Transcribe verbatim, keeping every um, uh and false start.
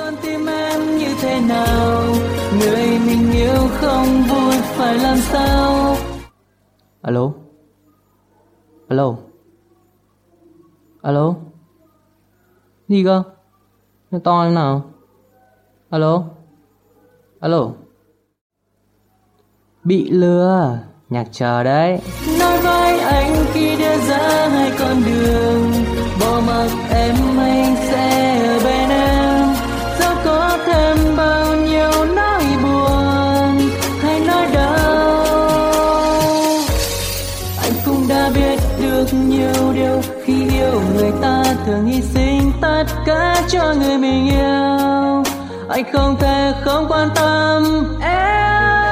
con tim em như thế nào, người mình yêu không vui phải làm sao. Alo, alo, alo, gì cơ, nó to em nào, alo, alo, bị lừa, nhạc chờ đấy. Nói với anh khi đưa ra hai con đường, bỏ mặc em anh sẽ ở bên em, dẫu có thêm bao nhiêu nỗi buồn hay nỗi đau. Anh cũng đã biết được nhiều điều, khi yêu người ta thường hy sinh tất cả cho người mình yêu. Anh không thể không quan tâm em.